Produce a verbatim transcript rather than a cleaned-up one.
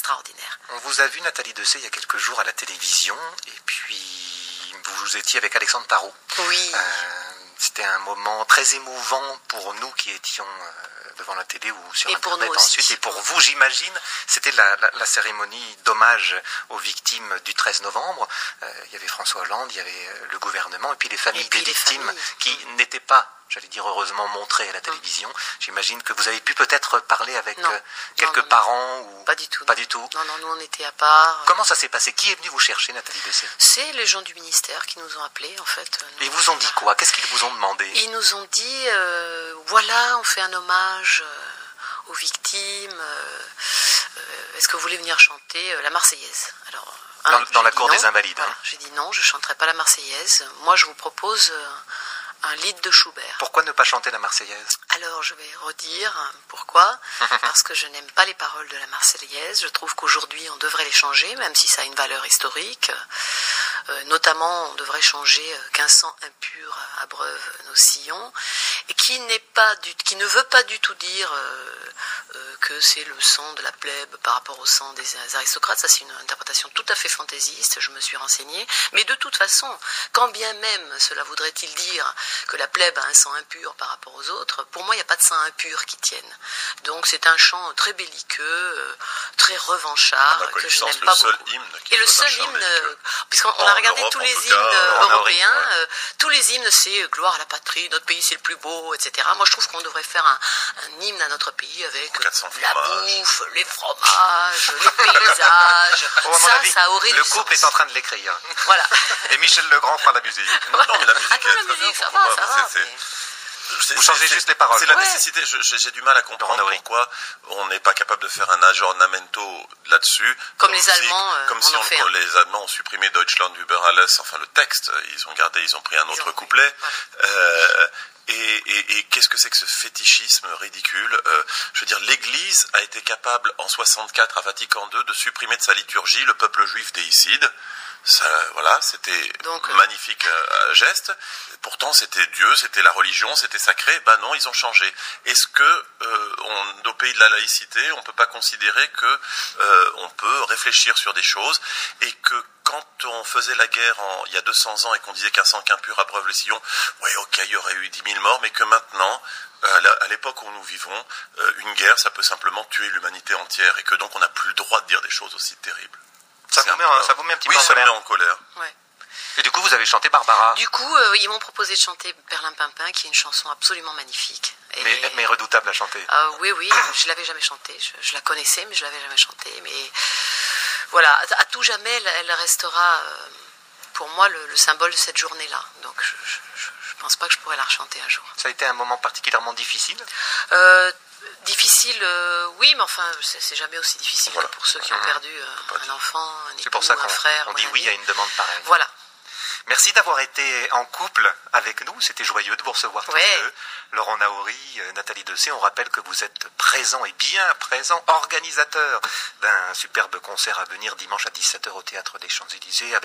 extraordinaire. On vous a vu, Nathalie Dessay, il y a quelques jours à la télévision, et puis vous étiez avec Alexandre Tarot. Oui. Euh, c'était un moment très émouvant pour nous qui étions euh, devant la télé ou sur et Internet pour nous aussi. ensuite. Et pour vous, j'imagine, c'était la, la, la cérémonie d'hommage aux victimes du treize novembre. Euh, il y avait François Hollande, il y avait le gouvernement, et puis les familles puis des les victimes familles. qui n'étaient pas, j'allais dire heureusement, montrées à la télévision. Mmh. J'imagine que vous avez pu peut-être parler avec non. euh, quelques non, non, parents ou pas du tout. Pas du tout. Non, non, nous on était à part. Comment ça s'est passé? Qui est venu vous chercher, Nathalie Dessay? C'est les gens du ministère qui nous ont appelés, en fait. Nous, ils vous ont dit quoi? Qu'est-ce qu'ils vous ont demandé? Ils nous ont dit, euh, voilà, on fait un hommage euh, aux victimes. Euh, euh, est-ce que vous voulez venir chanter euh, la Marseillaise? Alors, Dans, hein, dans la cour non. des Invalides. Voilà, Hein. j'ai dit non, je ne chanterai pas la Marseillaise. Moi, je vous propose euh, un lied de Schubert. Pourquoi ne pas chanter la Marseillaise? Alors, je vais redire pourquoi. Parce que je n'aime pas les paroles de la Marseillaise. Je trouve qu'aujourd'hui, on devrait les changer, même si ça a une valeur historique. Euh, notamment, on devrait changer euh, qu'un sang impur abreuve nos sillons, et qui n'est pas du, qui ne veut pas du tout dire euh, euh, que c'est le sang de la plèbe par rapport au sang des aristocrates. Ça, c'est une interprétation tout à fait fantaisiste. Je me suis renseignée. Mais de toute façon, quand bien même cela voudrait-il dire que la plèbe a un sang impur par rapport aux autres, pour moi, il n'y a pas de sang impur qui tienne. Donc, c'est un chant très belliqueux, euh, très revanchard, que je n'aime pas beaucoup. Et le seul hymne, puisqu'on on a regardé Europe, tous les hymnes cas, européens, ouais. euh, tous les hymnes, c'est gloire à la patrie, notre pays c'est le plus beau, et cetera. Moi, je trouve qu'on devrait faire un, un hymne à notre pays avec la bouffe, les fromages, les paysages. Oh, ça, avis, ça aurait le du couple sens. est en train de l'écrire. Voilà. Et Michel Legrand fera la musique. Voilà. Non, mais la musique, ah, non, est la très musique bien, ça va, ça va. C'est, Mais... C'est, Vous changez c'est, juste les paroles. C'est la ouais. nécessité. Je, j'ai, j'ai du mal à comprendre pourquoi on n'est pas capable de faire un aggiornamento là-dessus. Comme, comme les si, Allemands. Euh, comme si on, on, les Allemands ont supprimé Deutschland über alles, enfin le texte. Ils ont gardé, ils ont pris un autre ont couplet. Ouais. Euh, et, et, et qu'est-ce que c'est que ce fétichisme ridicule? euh, Je veux dire, l'Église a été capable en soixante-quatre à Vatican deux de supprimer de sa liturgie le peuple juif déicide. Ça, voilà, c'était Donc, euh... magnifique euh, geste. Pourtant, c'était Dieu, c'était la religion, c'était sacré. Ben non, ils ont changé. Est-ce que, euh, on, au pays de la laïcité, on peut pas considérer que euh, on peut réfléchir sur des choses et que quand on faisait la guerre en, il y a deux cents ans et qu'on disait qu'un sang impur abreuve les sillons, oui, ok, il y aurait eu dix mille morts, mais que maintenant, à l'époque où nous vivons, une guerre, ça peut simplement tuer l'humanité entière et que donc on n'a plus le droit de dire des choses aussi terribles. Ça vous, met un, ça vous met un petit oui, peu en colère. Oui, ça me met en colère. Ouais. Et du coup, vous avez chanté Barbara. Du coup, euh, ils m'ont proposé de chanter Berlin Pimpin, qui est une chanson absolument magnifique. Et mais, mais redoutable à chanter. Euh, oui, oui, je l'avais jamais chantée. Je, je la connaissais, mais je l'avais jamais chantée. Mais voilà, à, à tout jamais, elle, elle restera euh, pour moi le, le symbole de cette journée-là. Donc, je, je, je pense pas que je pourrais la rechanter un jour. Ça a été un moment particulièrement difficile. Euh, Difficile, euh, oui, mais enfin, c'est, c'est jamais aussi difficile voilà. que pour ceux qui ont perdu euh, un enfant, un époux, c'est pour ça qu'on, un frère. on dit oui à une demande pareille. Voilà. Merci d'avoir été en couple avec nous, c'était joyeux de vous recevoir tous ouais. les deux. Laurent Naouri, Nathalie Dessay, on rappelle que vous êtes présent et bien présent, organisateur d'un superbe concert à venir dimanche à dix-sept heures au Théâtre des Champs-Élysées.